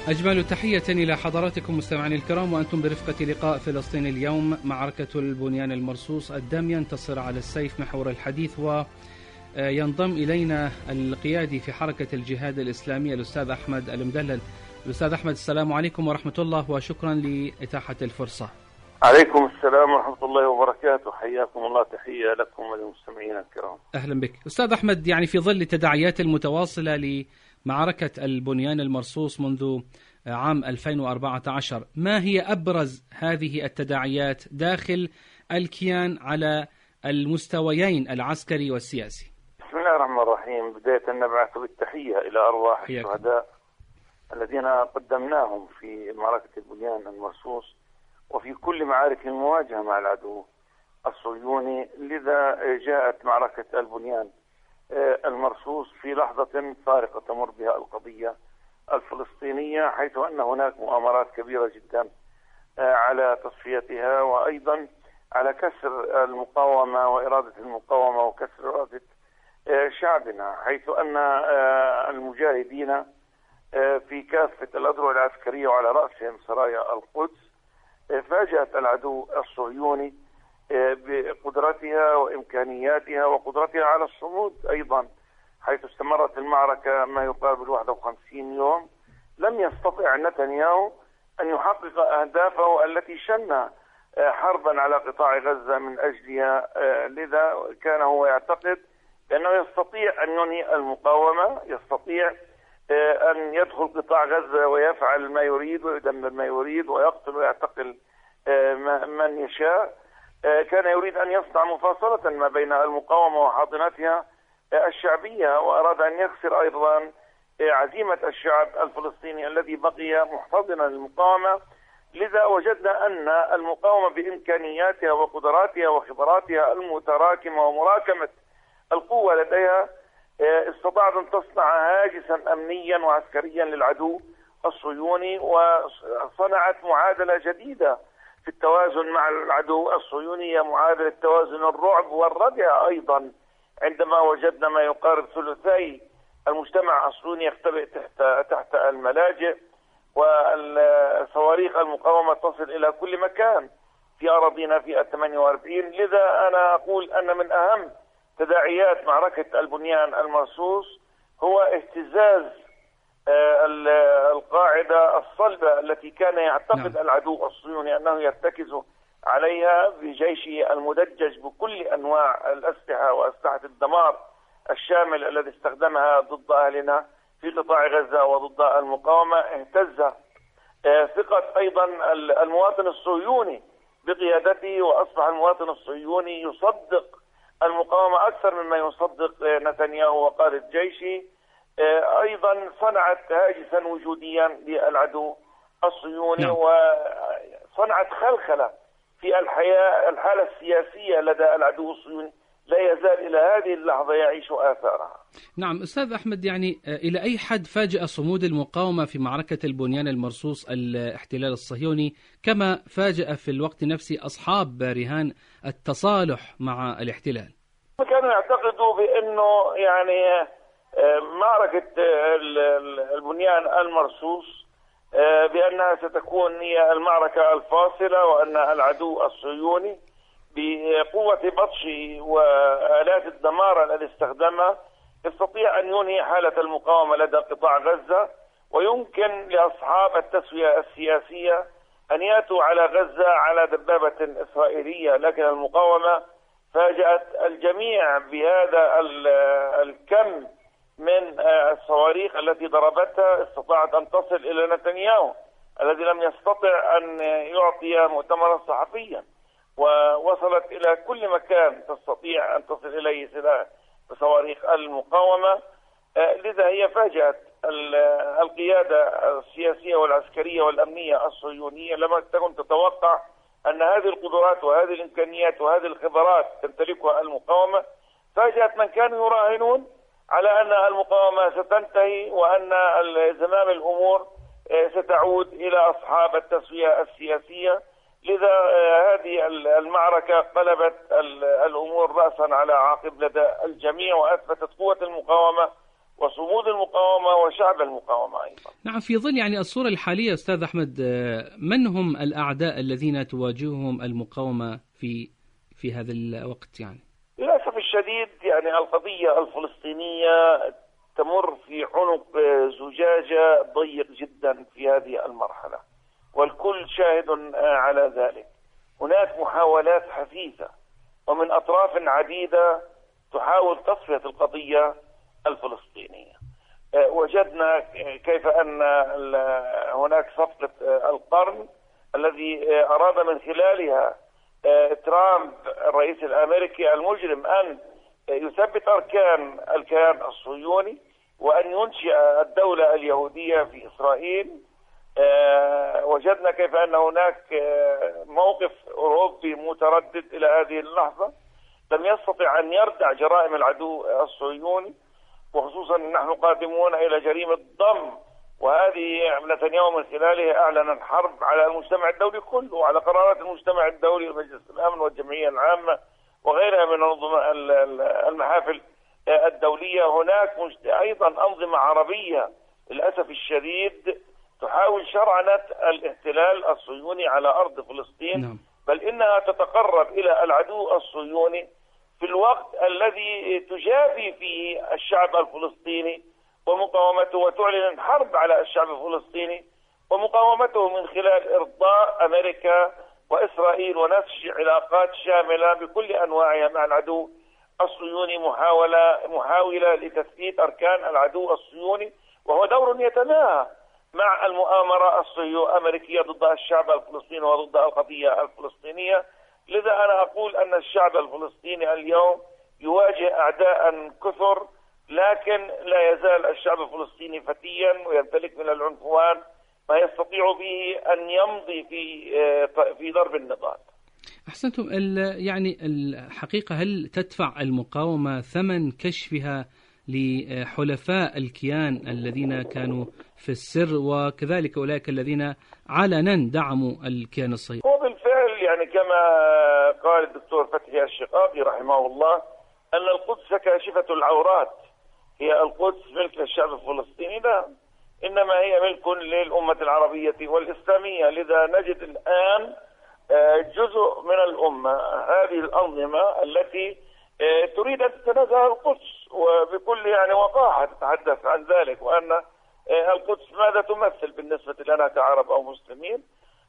أجمل تحية إلى حضراتكم مستمعين الكرام، وأنتم برفقة لقاء فلسطين اليوم. معركة البنيان المرصوص الدم ينتصر على السيف محور الحديث، وينضم إلينا القيادي في حركة الجهاد الإسلامي الأستاذ أحمد المدلل. الأستاذ أحمد، السلام عليكم ورحمة الله، وشكرا لإتاحة الفرصة. عليكم السلام ورحمة الله وبركاته، حياكم الله، تحية لكم وللمستمعين الكرام. أهلا بك أستاذ أحمد. يعني في ظل التداعيات المتواصلة لمعركة البنيان المرصوص منذ عام 2014، ما هي أبرز هذه التداعيات داخل الكيان على المستويين العسكري والسياسي؟ بسم الله الرحمن الرحيم. بداية نبعث بالتحية إلى أرواح الشهداء الذين قدمناهم في معركة البنيان المرصوص وفي كل معارك المواجهة مع العدو الصهيوني. لذا جاءت معركة البنيان المرصوص في لحظة فارقة تمر بها القضية الفلسطينية، حيث أن هناك مؤامرات كبيرة جدا على تصفيتها، وأيضا على كسر المقاومة وإرادة المقاومة وكسر إرادة شعبنا، حيث أن المجاهدين في كافة الأذرع العسكرية وعلى رأسهم سرايا القدس فاجأت العدو الصهيوني بقدرتها وإمكانياتها وقدرتها على الصمود أيضا، حيث استمرت المعركة ما يقارب 51 يوم. لم يستطع نتنياهو أن يحقق أهدافه التي شن حربا على قطاع غزة من أجلها. لذا كان هو يعتقد أنه يستطيع أن ينهي المقاومة، يستطيع أن يدخل قطاع غزة ويفعل ما يريد ويدمر ما يريد ويقتل ويعتقل من يشاء. كان يريد أن يصنع مفاصلة ما بين المقاومة وحاضنتها الشعبية، وأراد أن يكسر أيضا عزيمة الشعب الفلسطيني الذي بقي محتضنا للمقاومة. لذا وجدنا أن المقاومة بإمكانياتها وقدراتها وخبراتها المتراكمة ومراكمة القوة لديها استطاعت أن تصنع هاجسا أمنيا وعسكريا للعدو الصهيوني، وصنعت معادلة جديدة في التوازن مع العدو الصهيوني، معادلة توازن الرعب والردع. أيضا عندما وجدنا ما يقارب ثلثي المجتمع الصهيوني يختبئ تحت الملاجئ، والصواريخ المقاومة تصل إلى كل مكان في أراضينا في 48. لذا أنا أقول أن من أهم تداعيات معركة البنيان المرصوص هو اهتزاز القاعدة الصلبة التي كان يعتقد العدو الصهيوني أنه يرتكز عليها بجيشه المدجج بكل أنواع الأسلحة وأسلحة الدمار الشامل الذي استخدمها ضد أهلنا في قطاع غزة وضد المقاومة. اهتز ثقة أيضا المواطن الصهيوني بقيادته، وأصبح المواطن الصهيوني يصدق المقاومة أكثر مما يصدق نتنياهو وقادة جيشه. أيضا صنعت هاجسا وجوديا للعدو الصهيوني، وصنعت خلخلة في الحالة السياسية لدى العدو الصهيوني لا يزال إلى هذه اللحظة يعيش آثارها. نعم أستاذ أحمد، يعني إلى أي حد فاجأ صمود المقاومة في معركة البنيان المرصوص الاحتلال الصهيوني، كما فاجأ في الوقت نفسه أصحاب رهان التصالح مع الاحتلال؟ كانوا يعتقدوا بأنه يعني معركة البنيان المرصوص بأنها ستكون هي المعركة الفاصلة، وأن العدو الصهيوني بقوة بطشه وآلات الدمار التي استخدمها يستطيع أن ينهي حالة المقاومة لدى قطاع غزة، ويمكن لأصحاب التسوية السياسية أن يأتوا على غزة على دبابة إسرائيلية. لكن المقاومة فاجأت الجميع بهذا الكم من الصواريخ التي ضربتها. استطاعت أن تصل إلى نتنياهو الذي لم يستطع أن يعطي مؤتمرا صحفيا، ووصلت إلى كل مكان تستطيع أن تصل إليه سلاح بصواريخ المقاومة. لذا هي فاجأت القيادة السياسية والعسكرية والأمنية الصهيونية. لم تكن تتوقع أن هذه القدرات وهذه الإمكانيات وهذه الخبرات تمتلكها المقاومة. فاجأت من كانوا يراهنون على أن المقاومة ستنتهي وأن زمام الأمور ستعود إلى أصحاب التسوية السياسية. لذا هذه المعركة قلبت الأمور رأسا على عقب لدى الجميع، وأثبتت قوة المقاومة وصمود المقاومة وشعب المقاومة أيضا. نعم، في ظل يعني الصورة الحالية أستاذ أحمد، من هم الأعداء الذين تواجههم المقاومة في هذا الوقت؟ يعني للأسف الشديد يعني القضية الفلسطينية تمر في عنق زجاجة ضيق جدا في هذه المرحلة، والكل شاهد على ذلك. هناك محاولات حثيثة ومن أطراف عديدة تحاول تصفية القضية الفلسطينية. وجدنا كيف أن هناك صفقة القرن الذي أراد من خلالها ترامب الرئيس الأمريكي المجرم أن يثبت أركان الكيان الصهيوني وأن ينشئ الدولة اليهودية في إسرائيل. وجدنا كيف أن هناك موقف أوروبي متردد إلى هذه اللحظة، لم يستطع أن يردع جرائم العدو الصهيوني، وخصوصا نحن قادمون إلى جريمة ضم، وهذه نتنياهو من خلالها أعلن الحرب على المجتمع الدولي كله وعلى قرارات المجتمع الدولي ومجلس الأمن والجمعية العامة وغيرها من المحافل الدولية. هناك أيضا أنظمة عربية للأسف الشديد تحاول شرعنة الاحتلال الصهيوني على أرض فلسطين، بل إنها تتقرب إلى العدو الصهيوني في الوقت الذي تجافي فيه الشعب الفلسطيني ومقاومته، وتعلن حرب على الشعب الفلسطيني ومقاومته من خلال إرضاء أمريكا وإسرائيل ونسج علاقات شاملة بكل أنواعها مع العدو الصهيوني، محاولة لتثبيت أركان العدو الصهيوني، وهو دور يتناهى مع المؤامرة الصهيونية ضد الشعب الفلسطيني وضد القضية الفلسطينية. لذا أنا أقول أن الشعب الفلسطيني اليوم يواجه أعداء كثر، لكن لا يزال الشعب الفلسطيني فتيا ويمتلك من العنفوان ما يستطيع به أن يمضي في ضرب النضال. أحسنتم. يعني الحقيقة، هل تدفع المقاومة ثمن كشفها لحلفاء الكيان الذين كانوا في السر، وكذلك أولئك الذين علنا دعموا الكيان الصهيوني؟ وبالفعل يعني كما قال الدكتور فتحي الشقاقي رحمه الله أن القدس كاشفة العورات، هي القدس ملك للشعب الفلسطيني؟ لا، إنما هي ملك للأمة العربية والإسلامية. لذا نجد الآن جزء من الأمة، هذه الأنظمة التي تريد أن تتنازع القدس وبكل يعني وقاحة تتحدث عن ذلك، وأن القدس ماذا تمثل بالنسبة لنا كعرب أو مسلمين.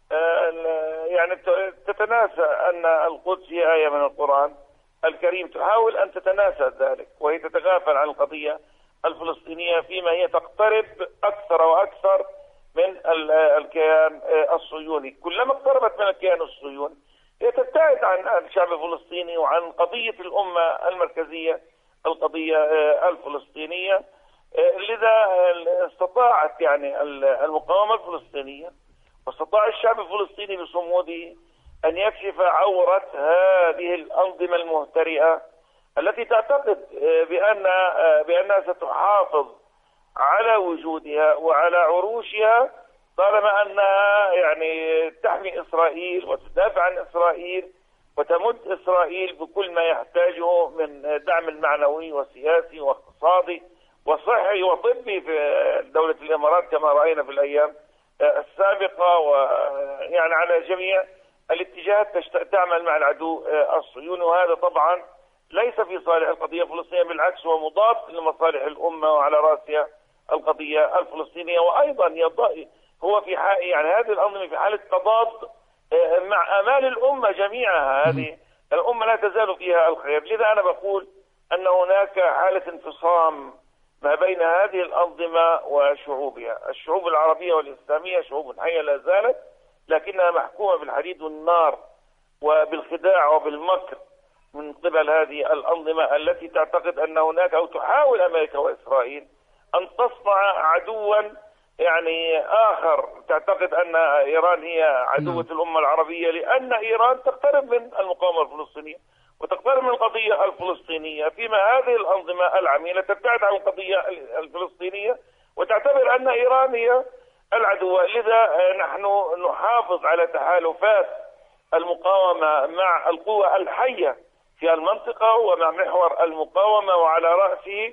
يعني تتناسى أن القدس هي آية من القرآن الكريم، تحاول أن تتناسى ذلك، وهي تتغافل عن القضية الفلسطينية فيما هي تقترب أكثر وأكثر من الكيان الصهيوني. كلما اقتربت من الكيان الصهيوني هي تبتعد عن الشعب الفلسطيني وعن قضية الأمة المركزية، القضية الفلسطينية. لذا استطاعت يعني المقاومة الفلسطينية واستطاع الشعب الفلسطيني بصموده أن يكشف عورة هذه الأنظمة المهترئة التي تعتقد بأنها ستحافظ على وجودها وعلى عروشها طالما أنها يعني تحمي إسرائيل وتدافع عن إسرائيل وتمد إسرائيل بكل ما يحتاجه من دعم معنوي وسياسي واقتصادي وصحي وطبي في دولة الإمارات كما رأينا في الأيام السابقة، ويعني على جميع الاتجاهات تعمل مع العدو الصهيوني. وهذا طبعا ليس في صالح القضية الفلسطينية، بالعكس هو مضاد لمصالح الأمة وعلى رأسها القضية الفلسطينية. وأيضا هو في يعني هذه الأنظمة في حالة تضاد مع آمال الأمة جميعها. هذه الأمة لا تزال فيها الخير. لذا أنا بقول أن هناك حالة انفصام ما بين هذه الأنظمة وشعوبها. الشعوب العربية والإسلامية شعوب حية لا زالت، لكنها محكومة بالحديد والنار وبالخداع وبالمكر من قبل هذه الأنظمة التي تعتقد أن هناك أو تحاول أمريكا وإسرائيل أن تصنع عدوا يعني آخر. تعتقد أن إيران هي عدوة الأمة العربية لأن إيران تقترب من المقاومة الفلسطينية وتقترب من القضية الفلسطينية، فيما هذه الأنظمة العميلة تبتعد عن القضية الفلسطينية وتعتبر أن إيران هي العدوة. لذا نحن نحافظ على تحالفات المقاومة مع القوى الحية في المنطقة ومع محور المقاومة وعلى رأسه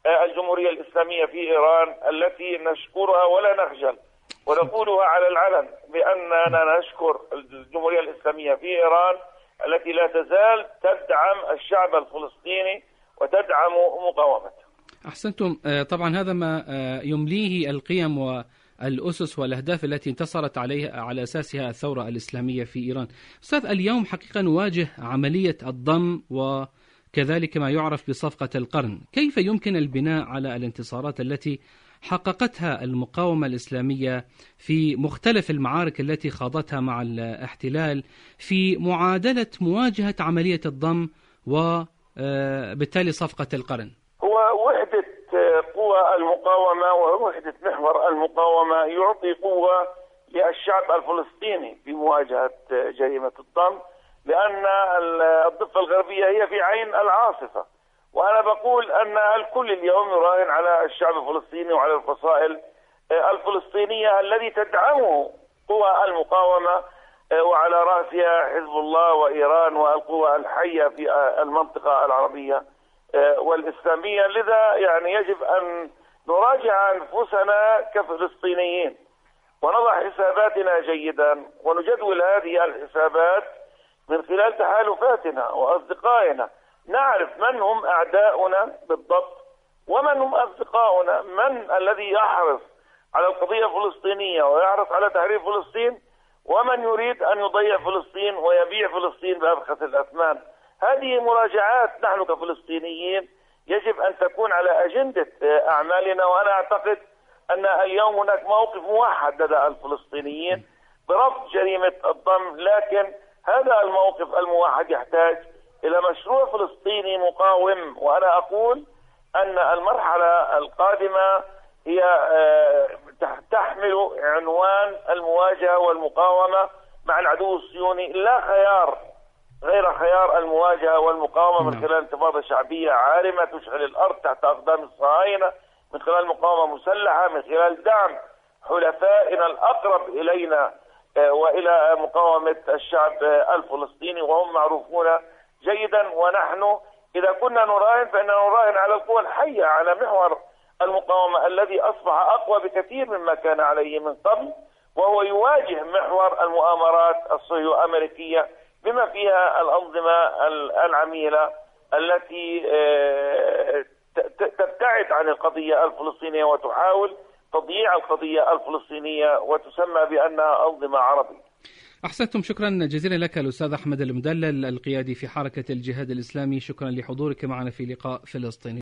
الجمهورية الإسلامية في إيران التي نشكرها ولا نخجل ونقولها على العلن بأننا نشكر الجمهورية الإسلامية في إيران التي لا تزال تدعم الشعب الفلسطيني وتدعم مقاومته. أحسنتم. طبعا هذا ما يمليه القيم والأسس والأهداف التي انتصرت على أساسها الثورة الإسلامية في إيران. أستاذ، اليوم حقيقة نواجه عملية الضم وكذلك ما يعرف بصفقة القرن. كيف يمكن البناء على الانتصارات التي حققتها المقاومة الإسلامية في مختلف المعارك التي خاضتها مع الاحتلال في معادلة مواجهة عملية الضم وبالتالي صفقة القرن؟ هو وحدة قوى المقاومة ووحدة محور المقاومة يعطي قوة للشعب الفلسطيني في مواجهة جريمة الضم، لأن الضفة الغربية هي في عين العاصفة. وأنا بقول أن الكل اليوم يراهن على الشعب الفلسطيني وعلى الفصائل الفلسطينية الذي تدعمه قوى المقاومة، وعلى رأسها حزب الله وإيران والقوى الحية في المنطقة العربية والإسلامية. لذا يعني يجب أن نراجع أنفسنا كفلسطينيين ونضع حساباتنا جيدا ونجدول هذه الحسابات من خلال تحالفاتنا وأصدقائنا، نعرف من هم أعداؤنا بالضبط ومن هم أصدقاؤنا، من الذي يحرص على القضية الفلسطينية ويحرص على تحرير فلسطين، ومن يريد أن يضيع فلسطين ويبيع فلسطين بأرخص الأثمان. هذه مراجعات نحن كفلسطينيين يجب أن تكون على أجندة أعمالنا، وأنا أعتقد أن اليوم هناك موقف موحد لدى الفلسطينيين برفض جريمة الضم، لكن هذا الموقف الموحد يحتاج إلى مشروع فلسطيني مقاوم. وأنا أقول أن المرحلة القادمة هي تحمل عنوان المواجهة والمقاومة مع العدو الصهيوني، لا خيار غير خيار المواجهة والمقاومة من خلال انتفاضة شعبية عارمة تشعل الأرض تحت أقدام الصهاينة، من خلال مقاومة مسلحة، من خلال دعم حلفائنا الأقرب إلينا وإلى مقاومة الشعب الفلسطيني، وهم معروفون جيدا. ونحن إذا كنا نراهن فإننا نراهن على القوى الحية، على محور المقاومة الذي أصبح أقوى بكثير مما كان عليه من قبل، وهو يواجه محور المؤامرات الصهيو أمريكية بما فيها الأنظمة العميلة التي تبتعد عن القضية الفلسطينية وتحاول تضييع القضية الفلسطينية وتسمى بأنها أنظمة عربية. أحسنتم. شكرا جزيلا لك الأستاذ أحمد المدلل القيادي في حركة الجهاد الإسلامي. شكرا لحضورك معنا في لقاء فلسطيني.